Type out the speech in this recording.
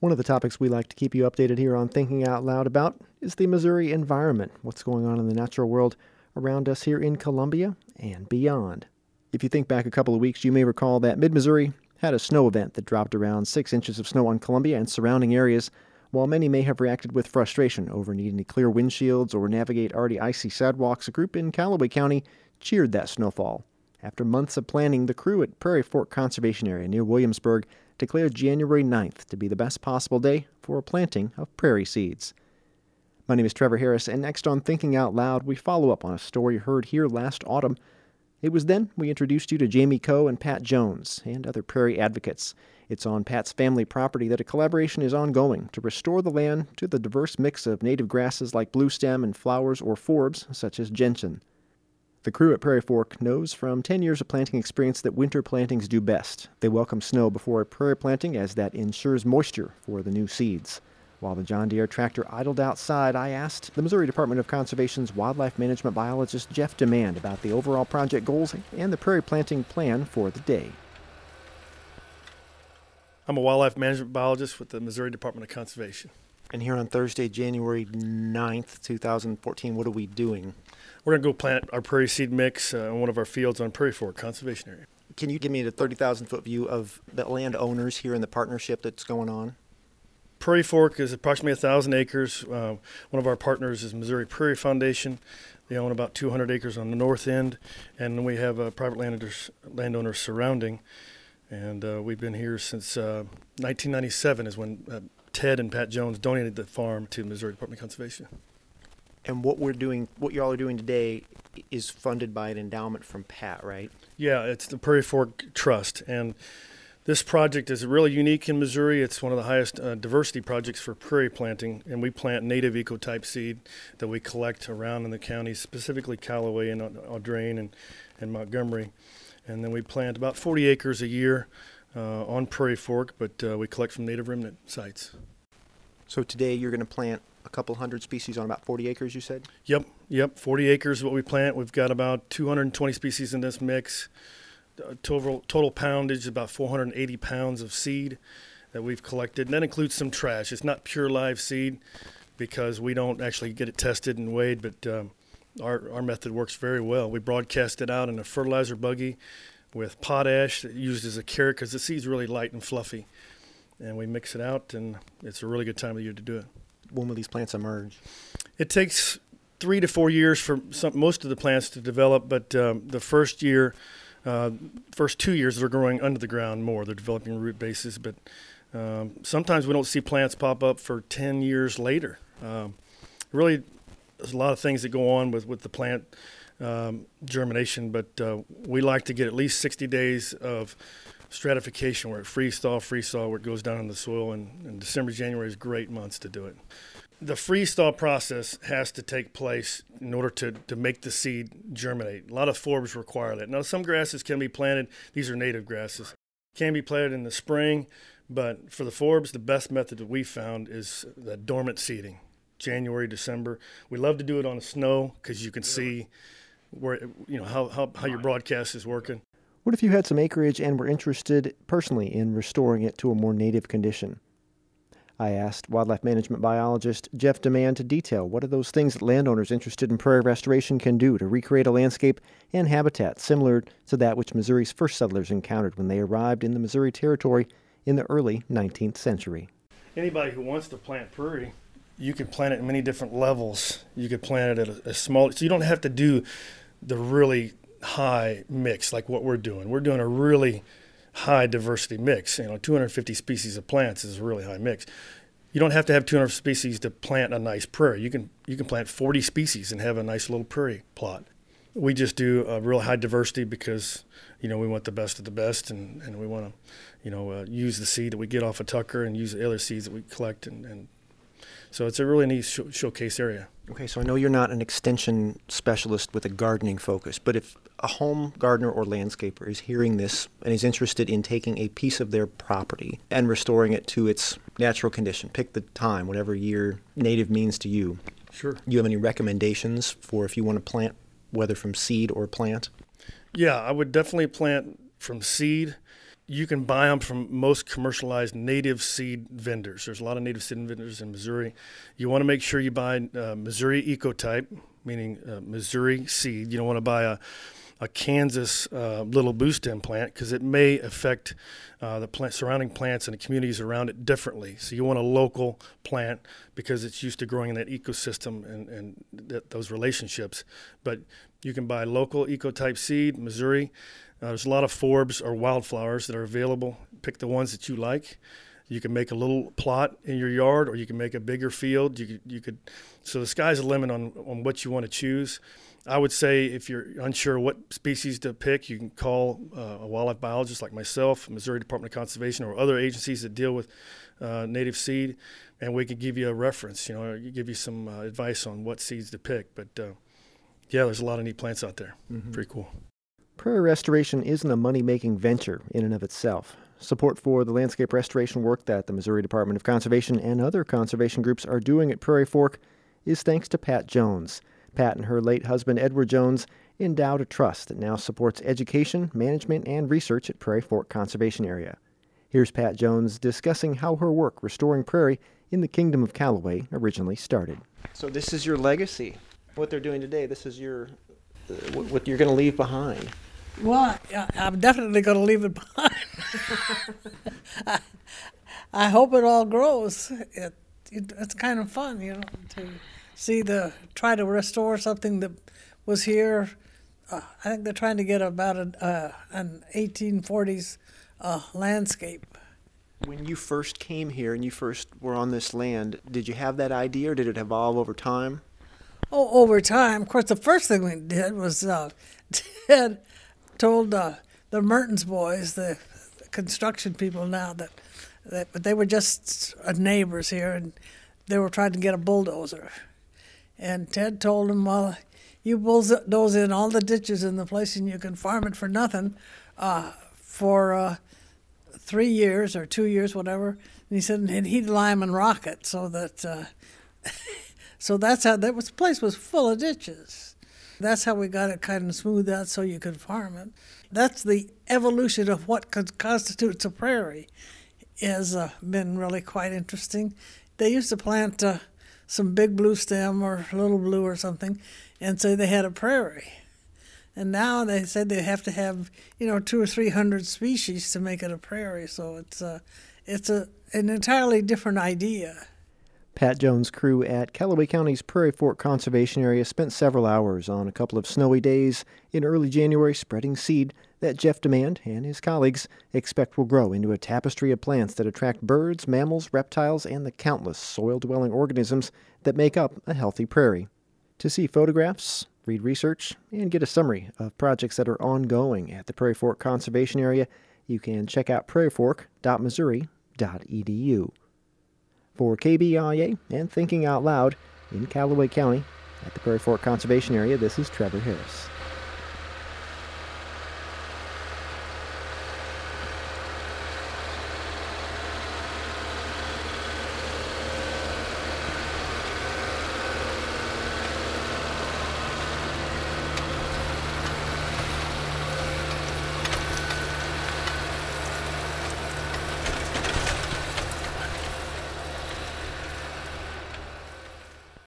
One of the topics we like to keep you updated here on Thinking Out Loud about is the Missouri environment, what's going on in the natural world around us here in Columbia and beyond. If you think back a couple of weeks, you may recall that Mid-Missouri had a snow event that dropped around 6 inches of snow on Columbia and surrounding areas. While many may have reacted with frustration over needing to clear windshields or navigate already icy sidewalks, a group in Callaway County cheered that snowfall. After months of planning, the crew at Prairie Fork Conservation Area near Williamsburg declared January 9th to be the best possible day for a planting of prairie seeds. My name is Trevor Harris, and next on Thinking Out Loud, we follow up on a story heard here last autumn. It was then we introduced you to Jamie Coe and Pat Jones and other prairie advocates. It's on Pat's family property that a collaboration is ongoing to restore the land to the diverse mix of native grasses like bluestem and flowers or forbs such as gentian. The crew at Prairie Fork knows from 10 years of planting experience that winter plantings do best. They welcome snow before a prairie planting as that ensures moisture for the new seeds. While the John Deere tractor idled outside, I asked the Missouri Department of Conservation's wildlife management biologist Jeff Demand about the overall project goals and the prairie planting plan for the day. I'm a wildlife management biologist with the Missouri Department of Conservation. And here on Thursday, January 9th, 2014, what are we doing? We're going to go plant our prairie seed mix in one of our fields on Prairie Fork Conservation Area. Can you give me the 30,000-foot view of the landowners here in the partnership that's going on? Prairie Fork is approximately 1,000 acres. One of our partners is Missouri Prairie Foundation. They own about 200 acres on the north end, and we have private landowners surrounding. And we've been here since 1997 is when Ted and Pat Jones donated the farm to Missouri Department of Conservation. And what y'all are doing today is funded by an endowment from Pat, right? Yeah, it's the Prairie Fork Trust, and this project is really unique in Missouri. It's one of the highest diversity projects for prairie planting, and we plant native ecotype seed that we collect around in the county, specifically Callaway and Audrain and Montgomery. And then we plant about 40 acres a year on Prairie Fork, but we collect from native remnant sites. So today you're going to plant a couple hundred species on about 40 acres, you said? Yep. 40 acres is what we plant. We've got about 220 species in this mix. Total poundage is about 480 pounds of seed that we've collected. And that includes some trash. It's not pure live seed because we don't actually get it tested and weighed, but our method works very well. We broadcast it out in a fertilizer buggy with potash used as a carrot because the seed's really light and fluffy. And we mix it out, and it's a really good time of year to do it. When will these plants emerge? It takes 3 to 4 years for most of the plants to develop, but the first 2 years they're growing under the ground more. They're developing root bases, but sometimes we don't see plants pop up for 10 years later. Really, there's a lot of things that go on with the plant germination, but we like to get at least 60 days of stratification where it freeze-thaw, where it goes down in the soil, and December, January is great months to do it. The freeze-thaw process has to take place in order to make the seed germinate. A lot of forbs require that. Now, some grasses can be planted. These are native grasses. Can be planted in the spring, but for the forbs, the best method that we found is the dormant seeding, January, December. We love to do it on the snow because you can see where how your broadcast is working. What if you had some acreage and were interested personally in restoring it to a more native condition? I asked wildlife management biologist Jeff Demand to detail what are those things that landowners interested in prairie restoration can do to recreate a landscape and habitat similar to that which Missouri's first settlers encountered when they arrived in the Missouri Territory in the early 19th century. Anybody who wants to plant prairie, you can plant it in many different levels. You could plant it at a small, so you don't have to do the really high mix like what we're doing. We're doing a really high diversity mix. 250 species of plants is a really high mix. You don't have to have 200 species to plant a nice prairie. You can plant 40 species and have a nice little prairie plot. We just do a real high diversity because we want the best of the best, and we want to use the seed that we get off of Tucker and use the other seeds that we collect, and so it's a really neat showcase area. Okay, so I know you're not an extension specialist with a gardening focus, but if a home gardener or landscaper is hearing this and is interested in taking a piece of their property and restoring it to its natural condition, pick the time, whatever year native means to you. Sure. Do you have any recommendations for if you want to plant, whether from seed or plant? Yeah, I would definitely plant from seed. you can buy them from most commercialized native seed vendors. There's a lot of native seed vendors in Missouri. You want to make sure you buy Missouri Ecotype, meaning Missouri seed. You don't want to buy a Kansas little boost stem plant because it may affect the surrounding plants and the communities around it differently. So you want a local plant because it's used to growing in that ecosystem and those relationships. But you can buy local Ecotype seed, Missouri. There's a lot of forbs or wildflowers that are available. Pick the ones that you like. You can make a little plot in your yard, or you can make a bigger field. You could. So the sky's the limit on what you want to choose. I would say if you're unsure what species to pick, you can call a wildlife biologist like myself, Missouri Department of Conservation, or other agencies that deal with native seed, and we can give you a reference. Give you some advice on what seeds to pick. But yeah, there's a lot of neat plants out there. Mm-hmm. Pretty cool. Prairie restoration isn't a money-making venture in and of itself. Support for the landscape restoration work that the Missouri Department of Conservation and other conservation groups are doing at Prairie Fork is thanks to Pat Jones. Pat and her late husband, Edward Jones, endowed a trust that now supports education, management, and research at Prairie Fork Conservation Area. Here's Pat Jones discussing how her work restoring prairie in the Kingdom of Callaway originally started. So this is your legacy. What they're doing today, this is what you're going to leave behind. Well, I'm definitely going to leave it behind. I hope it all grows. It's kind of fun, to try to restore something that was here. I think they're trying to get about an 1840s landscape. When you first came here and you first were on this land, did you have that idea, or did it evolve over time? Oh, over time. Of course, the first thing we did was Ted told the Mertens boys, the construction people now, that they were just neighbors here, and they were trying to get a bulldozer. And Ted told them, well, you bulldoze in all the ditches in the place and you can farm it for nothing for 3 years or 2 years, whatever. And he said, and he'd lime and rock it so that, so that's how, the place was full of ditches. That's how we got it kind of smoothed out so you could farm it. That's the evolution of what constitutes a prairie. Has been really quite interesting. They used to plant some big blue stem or little blue or something, and say they had a prairie. And now they said they have to have 200 or 300 species to make it a prairie. So it's an entirely different idea. Pat Jones' crew at Callaway County's Prairie Fork Conservation Area spent several hours on a couple of snowy days in early January spreading seed that Jeff Demand and his colleagues expect will grow into a tapestry of plants that attract birds, mammals, reptiles, and the countless soil-dwelling organisms that make up a healthy prairie. To see photographs, read research, and get a summary of projects that are ongoing at the Prairie Fork Conservation Area, you can check out prairiefork.missouri.edu. For KBIA and Thinking Out Loud in Callaway County at the Prairie Fork Conservation Area, this is Trevor Harris.